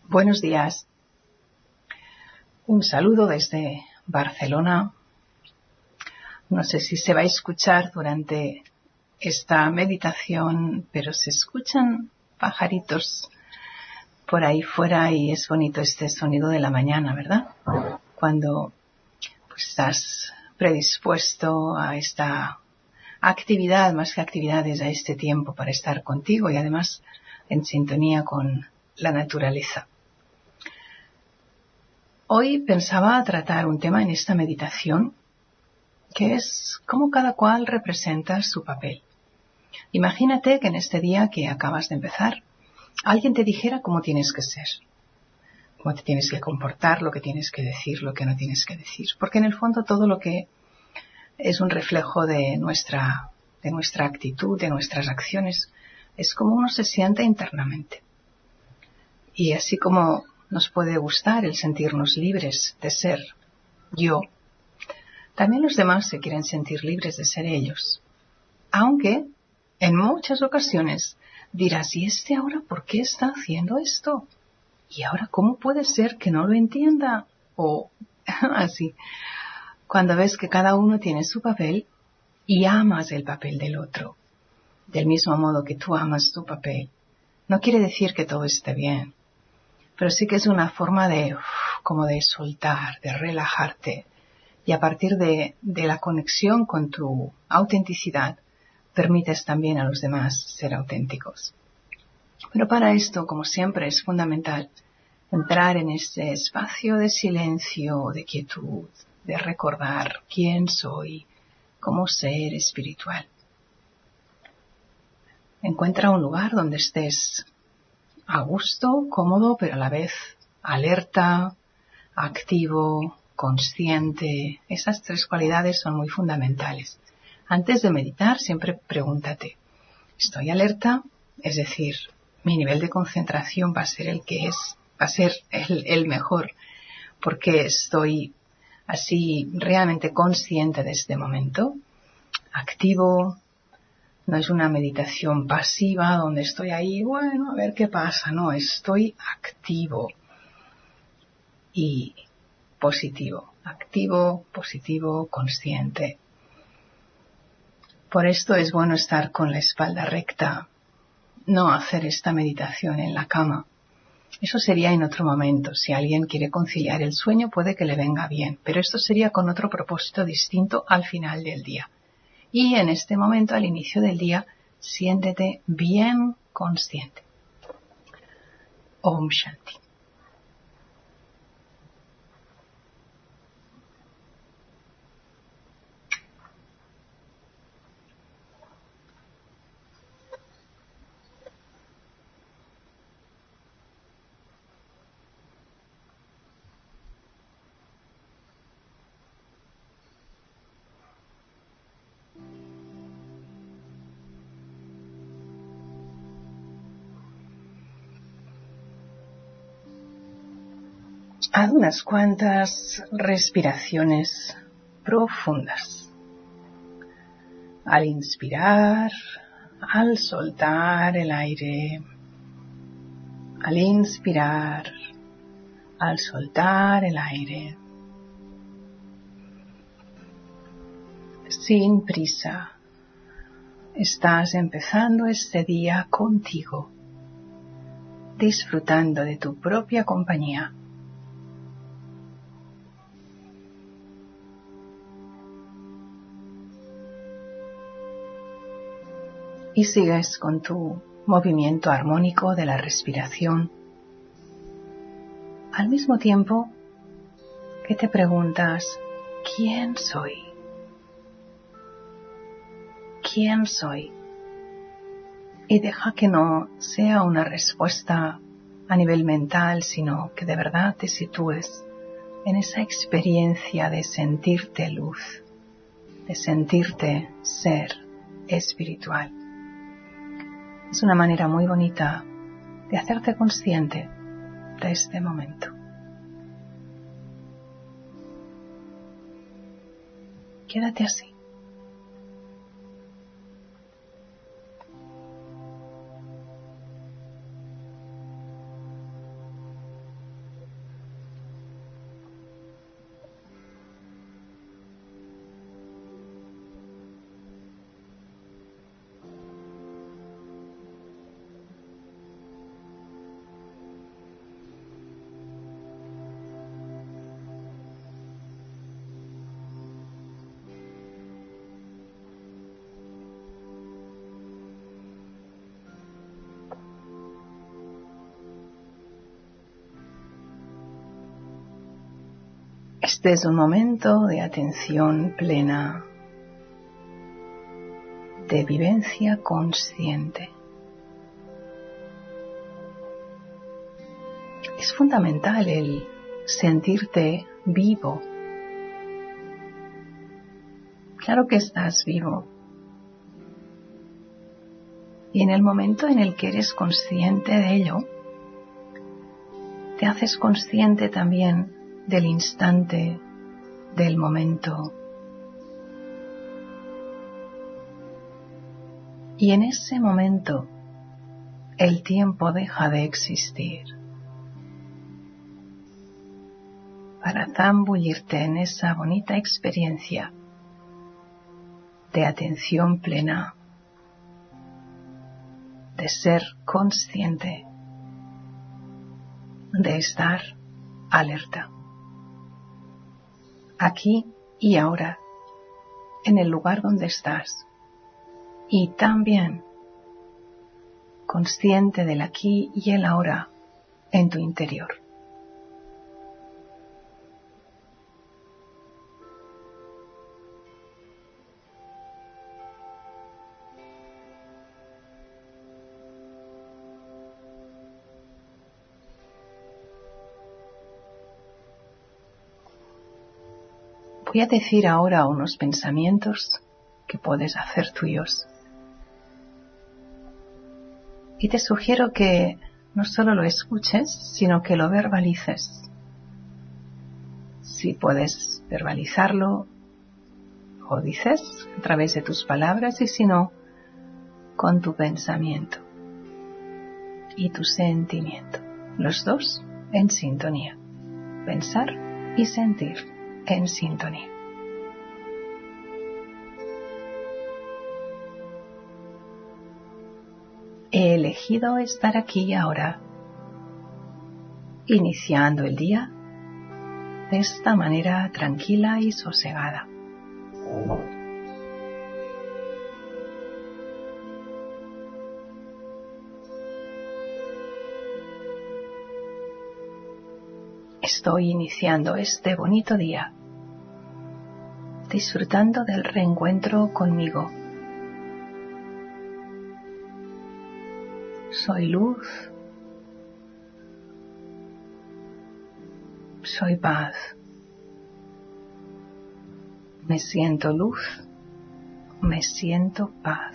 Buenos días. Un saludo desde Barcelona. No sé si se va a escuchar durante esta meditación, pero se escuchan pajaritos por ahí fuera y es bonito este sonido de la mañana, ¿verdad? Cuando estás predispuesto a esta actividad, más que actividades, a este tiempo para estar contigo y además en sintonía con la naturaleza. Hoy pensaba tratar un tema en esta meditación que es cómo cada cual representa su papel. Imagínate que en este día que acabas de empezar, alguien te dijera cómo tienes que ser, cómo te tienes que comportar, lo que tienes que decir, lo que no tienes que decir. Porque en el fondo todo lo que es un reflejo de nuestra actitud, de nuestras acciones, es como uno se siente internamente. Y así como nos puede gustar el sentirnos libres de ser yo, también los demás se quieren sentir libres de ser ellos. Aunque en muchas ocasiones dirás, ¿y este ahora por qué está haciendo esto? ¿Y ahora cómo puede ser que no lo entienda? O así. Cuando ves que cada uno tiene su papel y amas el papel del otro, del mismo modo que tú amas tu papel, no quiere decir que todo esté bien. Pero sí que es una forma como de soltar, de relajarte. Y a partir de la conexión con tu autenticidad, permites también a los demás ser auténticos. Pero para esto, como siempre, es fundamental entrar en este espacio de silencio, de quietud, de recordar quién soy como ser espiritual. Encuentra un lugar donde estés a gusto, cómodo, pero a la vez alerta, activo, consciente. Esas tres cualidades son muy fundamentales. Antes de meditar, siempre pregúntate, ¿estoy alerta? Es decir, mi nivel de concentración va a ser el que es, va a ser el mejor, porque estoy así realmente consciente de este momento. Activo. No es una meditación pasiva donde estoy ahí, bueno, a ver qué pasa. No, estoy activo y positivo. Activo, positivo, consciente. Por esto es bueno estar con la espalda recta, no hacer esta meditación en la cama. Eso sería en otro momento. Si alguien quiere conciliar el sueño, puede que le venga bien, pero esto sería con otro propósito distinto al final del día. Y en este momento, al inicio del día, siéntete bien consciente. Om Shanti. Haz unas cuantas respiraciones profundas. Al inspirar, al soltar el aire. Al inspirar, al soltar el aire. Sin prisa. Estás empezando este día contigo, disfrutando de tu propia compañía. Y sigues con tu movimiento armónico de la respiración, al mismo tiempo que te preguntas, ¿quién soy? ¿Quién soy? Y deja que no sea una respuesta a nivel mental, sino que de verdad te sitúes en esa experiencia de sentirte luz, de sentirte ser espiritual. Es una manera muy bonita de hacerte consciente de este momento. Quédate así. Este es un momento de atención plena, de vivencia consciente. Es fundamental el sentirte vivo. Claro que estás vivo. Y en el momento en el que eres consciente de ello, te haces consciente también del instante, del momento. Y en ese momento, el tiempo deja de existir para zambullirte en esa bonita experiencia de atención plena, de ser consciente, de estar alerta, aquí y ahora, en el lugar donde estás, y también consciente del aquí y el ahora en tu interior. Voy a decir ahora unos pensamientos que puedes hacer tuyos. Y te sugiero que no solo lo escuches, sino que lo verbalices. Si puedes verbalizarlo, o dices a través de tus palabras, y si no, con tu pensamiento y tu sentimiento. Los dos en sintonía. Pensar y sentir en sintonía. He elegido estar aquí ahora, iniciando el día de esta manera tranquila y sosegada. Estoy iniciando este bonito día, disfrutando del reencuentro conmigo. Soy luz, soy paz. Me siento luz, me siento paz.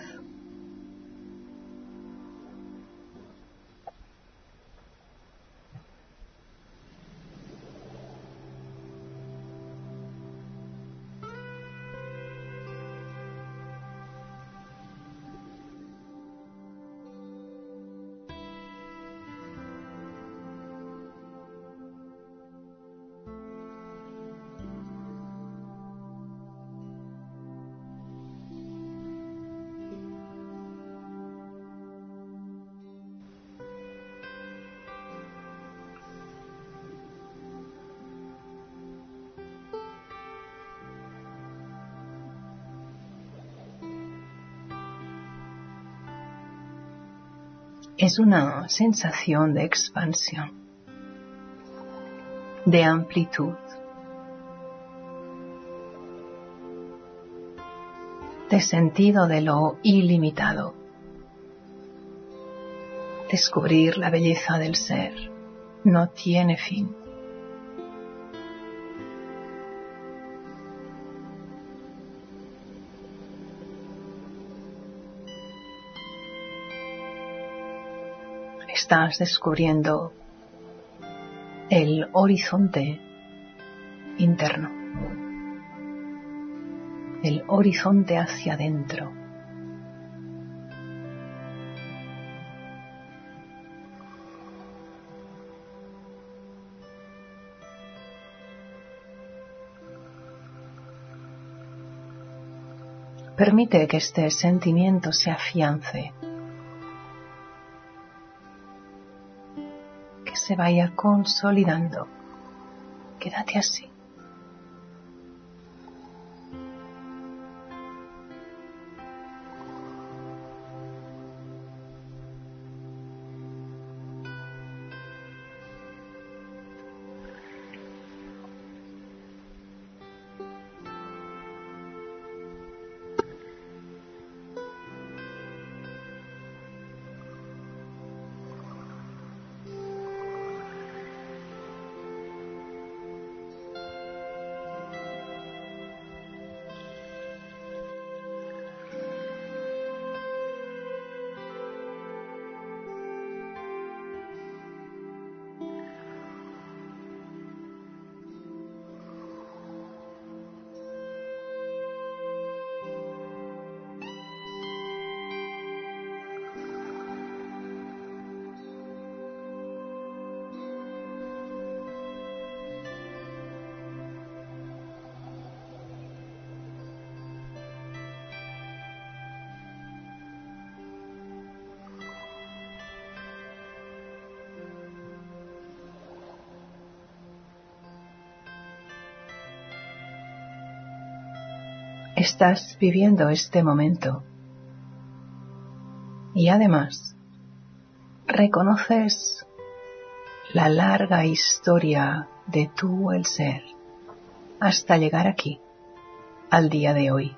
Es una sensación de expansión, de amplitud, de sentido de lo ilimitado. Descubrir la belleza del ser no tiene fin. Estás descubriendo el horizonte interno, el horizonte hacia adentro. Permite que este sentimiento se afiance, que se vaya consolidando. Quédate así. Estás viviendo este momento y además reconoces la larga historia de tú, el ser, hasta llegar aquí, al día de hoy.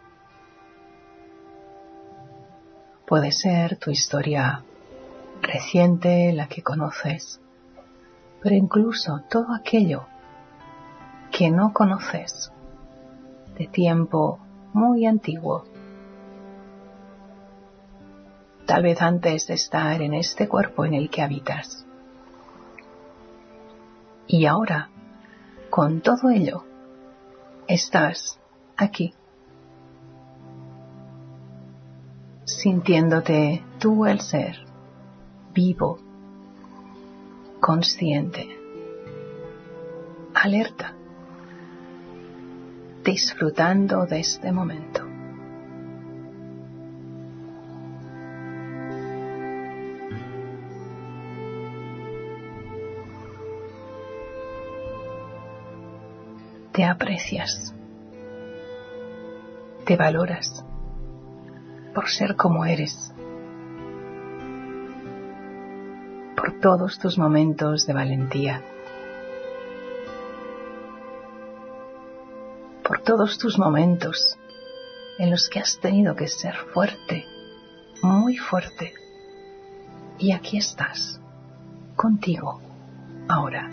Puede ser tu historia reciente, la que conoces, pero incluso todo aquello que no conoces, de tiempo muy antiguo, tal vez antes de estar en este cuerpo en el que habitas. Y ahora, con todo ello, estás aquí, sintiéndote tú el ser, vivo, consciente, alerta, disfrutando de este momento. Te aprecias, te valoras por ser como eres, por todos tus momentos de valentía, por todos tus momentos en los que has tenido que ser fuerte, muy fuerte, y aquí estás, contigo, ahora.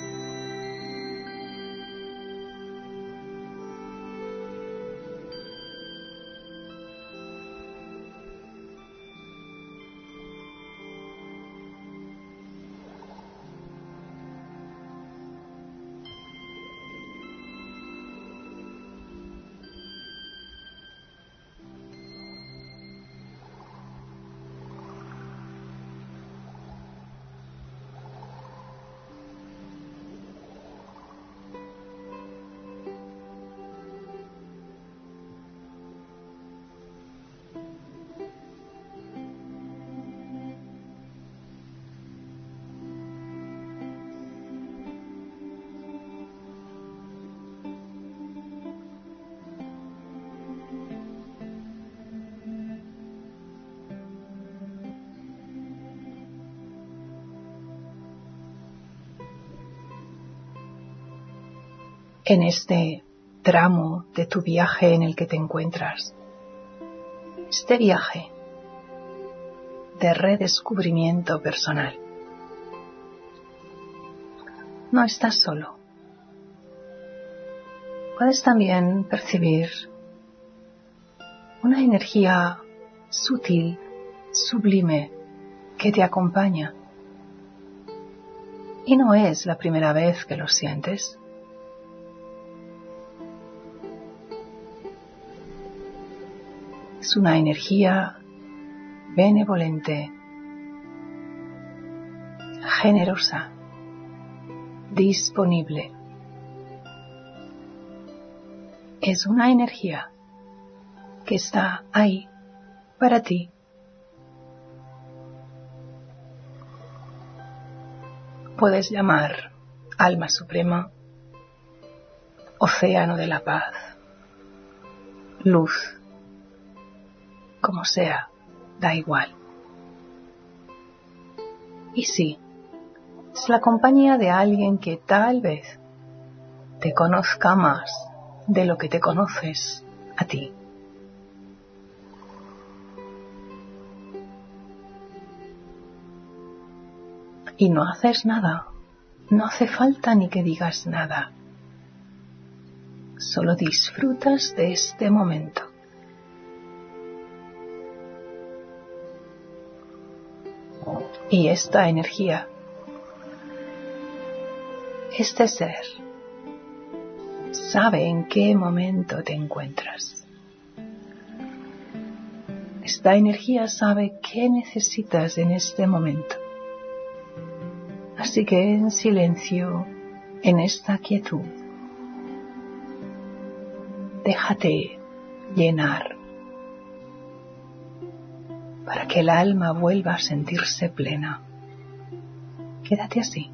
En este tramo de tu viaje en el que te encuentras, este viaje de redescubrimiento personal, no estás solo. Puedes también percibir una energía sutil, sublime, que te acompaña. Y no es la primera vez que lo sientes. Es una energía benevolente, generosa, disponible. Es una energía que está ahí para ti. Puedes llamar alma suprema, océano de la paz, luz, como sea, da igual. Y sí, es la compañía de alguien que tal vez te conozca más de lo que te conoces a ti. Y no haces nada, no hace falta ni que digas nada. Solo disfrutas de este momento. Y esta energía, este ser, sabe en qué momento te encuentras. Esta energía sabe qué necesitas en este momento. Así que en silencio, en esta quietud, déjate llenar para que el alma vuelva a sentirse plena. Quédate así.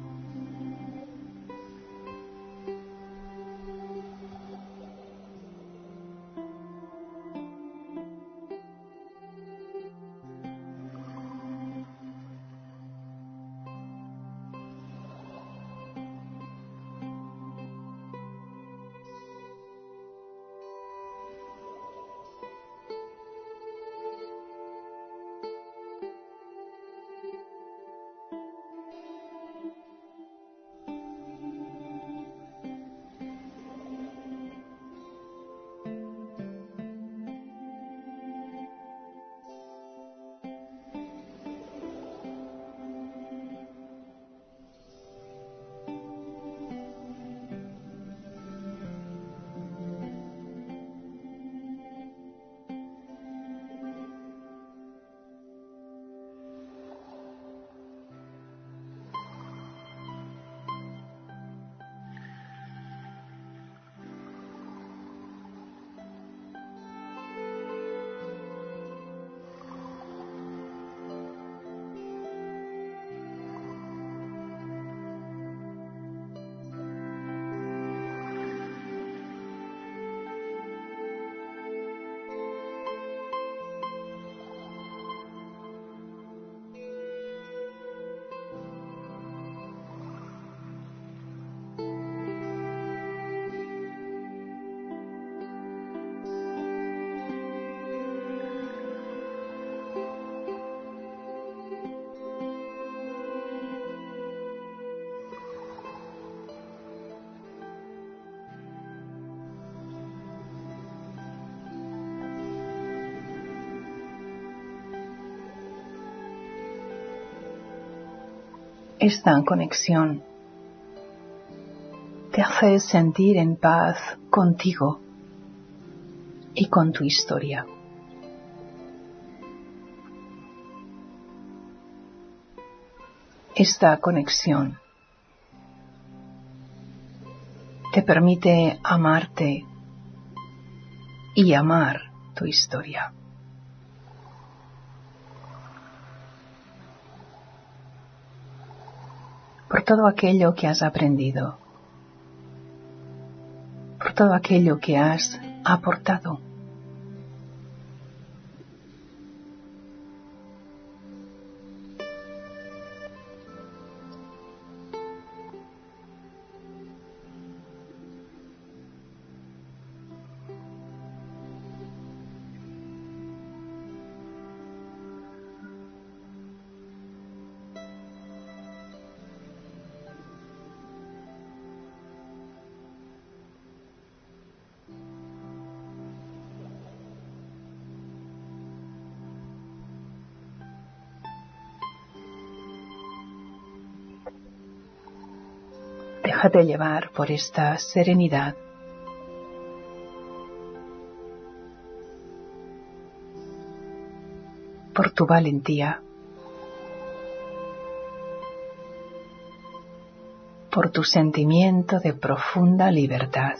Esta conexión te hace sentir en paz contigo y con tu historia. Esta conexión te permite amarte y amar tu historia. Por todo aquello que has aprendido, por todo aquello que has aportado. Déjate llevar por esta serenidad. Por tu valentía. Por tu sentimiento de profunda libertad.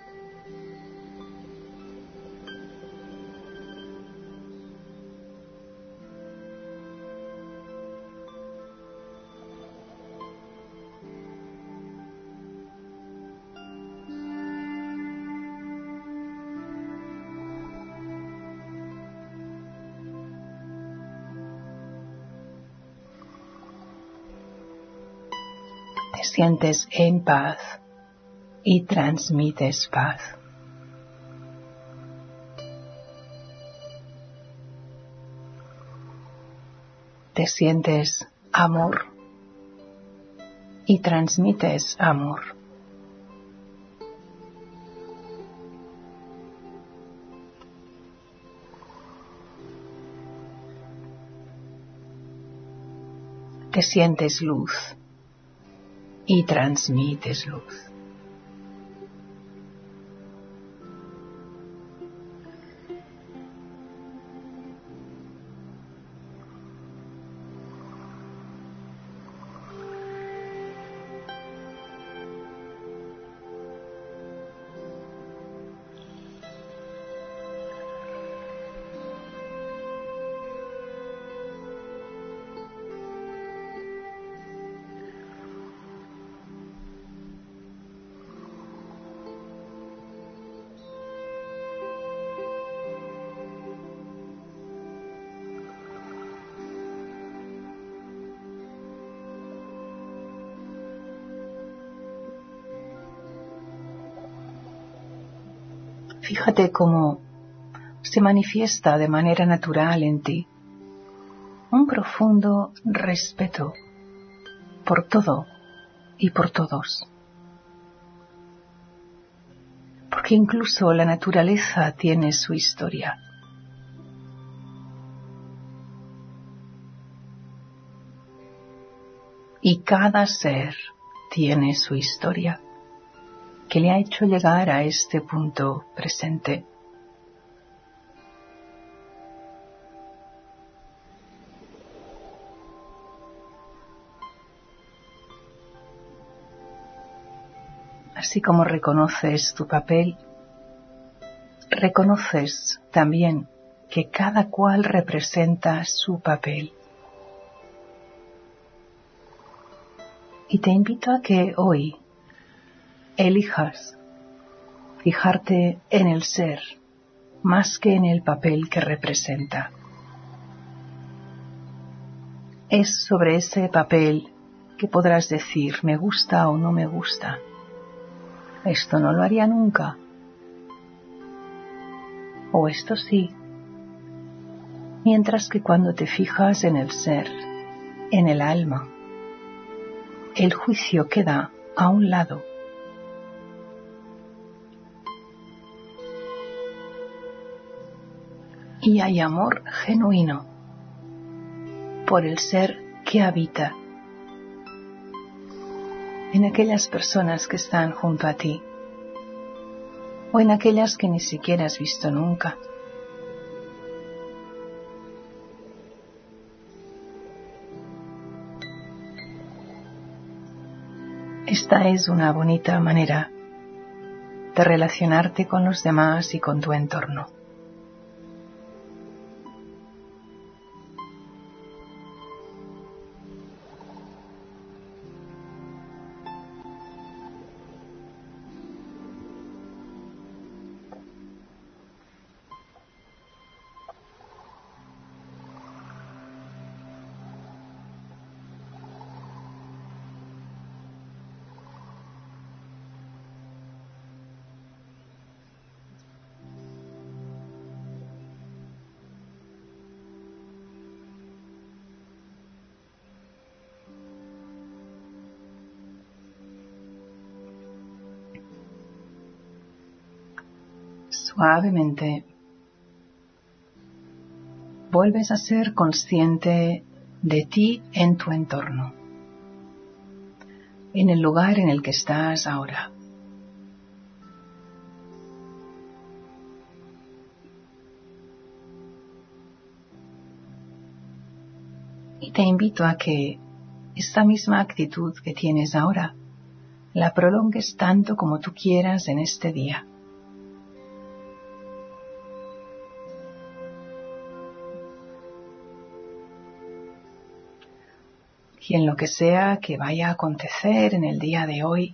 Te sientes en paz y transmites paz. Te sientes amor y transmites amor. Te sientes luz y transmites luz. Fíjate cómo se manifiesta de manera natural en ti un profundo respeto por todo y por todos. Porque incluso la naturaleza tiene su historia. Y cada ser tiene su historia, que le ha hecho llegar a este punto presente. Así como reconoces tu papel, reconoces también que cada cual representa su papel. Y te invito a que hoy elijas fijarte en el ser más que en el papel que representa. Es sobre ese papel que podrás decir me gusta o no me gusta. Esto no lo haría nunca. O esto sí. Mientras que cuando te fijas en el ser, en el alma, el juicio queda a un lado. Y hay amor genuino por el ser que habita en aquellas personas que están junto a ti o en aquellas que ni siquiera has visto nunca. Esta es una bonita manera de relacionarte con los demás y con tu entorno. Suavemente vuelves a ser consciente de ti en tu entorno, en el lugar en el que estás ahora. Y te invito a que esta misma actitud que tienes ahora la prolongues tanto como tú quieras en este día. Y en lo que sea que vaya a acontecer en el día de hoy,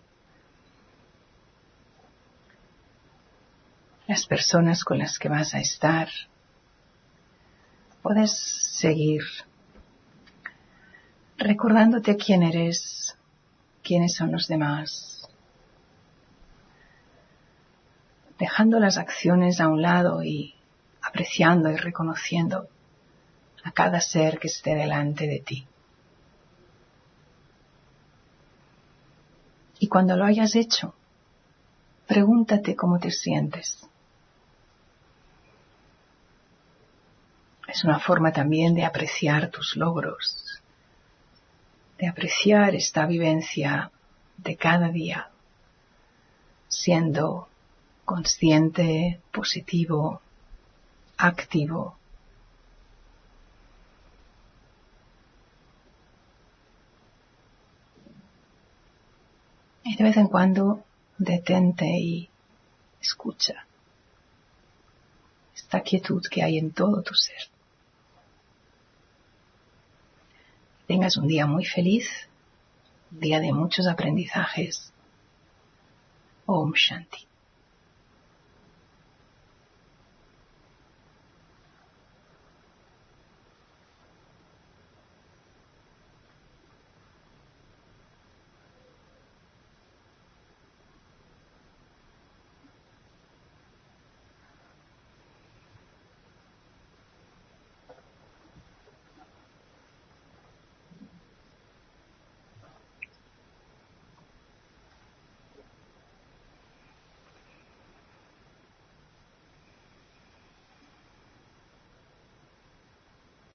las personas con las que vas a estar, puedes seguir recordándote quién eres, quiénes son los demás, dejando las acciones a un lado y apreciando y reconociendo a cada ser que esté delante de ti. Y cuando lo hayas hecho, pregúntate cómo te sientes. Es una forma también de apreciar tus logros, de apreciar esta vivencia de cada día, siendo consciente, positivo, activo. Y de vez en cuando detente y escucha esta quietud que hay en todo tu ser. Tengas un día muy feliz, un día de muchos aprendizajes. Om Shanti.